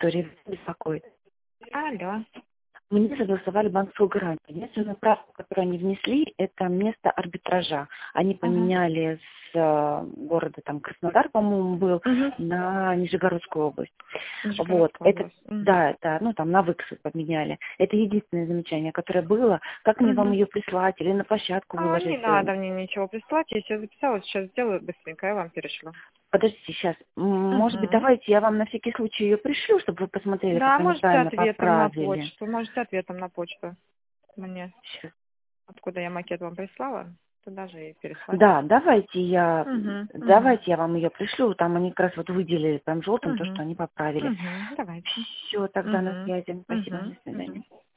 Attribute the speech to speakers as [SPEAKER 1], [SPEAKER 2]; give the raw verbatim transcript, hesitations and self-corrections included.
[SPEAKER 1] Виктория беспокоит.
[SPEAKER 2] Алло.
[SPEAKER 1] Мне согласовали банковскую гарантию. Единственную правку, которую они внесли, это место арбитража. Они
[SPEAKER 2] Ага.
[SPEAKER 1] поменяли с э, города там Краснодар, по-моему, был,
[SPEAKER 2] Угу.
[SPEAKER 1] на Нижегородскую область. Вот,
[SPEAKER 2] Нижегородская
[SPEAKER 1] это,
[SPEAKER 2] область. Угу.
[SPEAKER 1] да, это, ну, там на выксы поменяли. Это единственное замечание, которое было. Как мне вам
[SPEAKER 2] Угу.
[SPEAKER 1] ее прислать или на площадку
[SPEAKER 2] А, не
[SPEAKER 1] выложить? э,
[SPEAKER 2] надо мне ничего прислать. Я сейчас записала, сейчас сделаю быстренько, я вам перешлю.
[SPEAKER 1] Подождите, сейчас. Может быть,
[SPEAKER 2] Угу.
[SPEAKER 1] давайте я вам на всякий случай ее пришлю, чтобы вы посмотрели, как
[SPEAKER 2] Да,
[SPEAKER 1] они
[SPEAKER 2] можете
[SPEAKER 1] правильно
[SPEAKER 2] ответом на
[SPEAKER 1] поправили.
[SPEAKER 2] почту. Можете ответом на почту мне.
[SPEAKER 1] Щас.
[SPEAKER 2] Откуда я макет вам прислала, туда же и переслать.
[SPEAKER 1] Да, давайте я,
[SPEAKER 2] Угу. Угу.
[SPEAKER 1] давайте я вам ее пришлю. Там они как раз вот выделили прям желтым то,
[SPEAKER 2] Угу.
[SPEAKER 1] что они поправили.
[SPEAKER 2] Угу. Давайте.
[SPEAKER 1] Все, тогда на
[SPEAKER 2] Угу.
[SPEAKER 1] связи. Спасибо,
[SPEAKER 2] Угу.
[SPEAKER 1] до свидания.
[SPEAKER 2] Угу.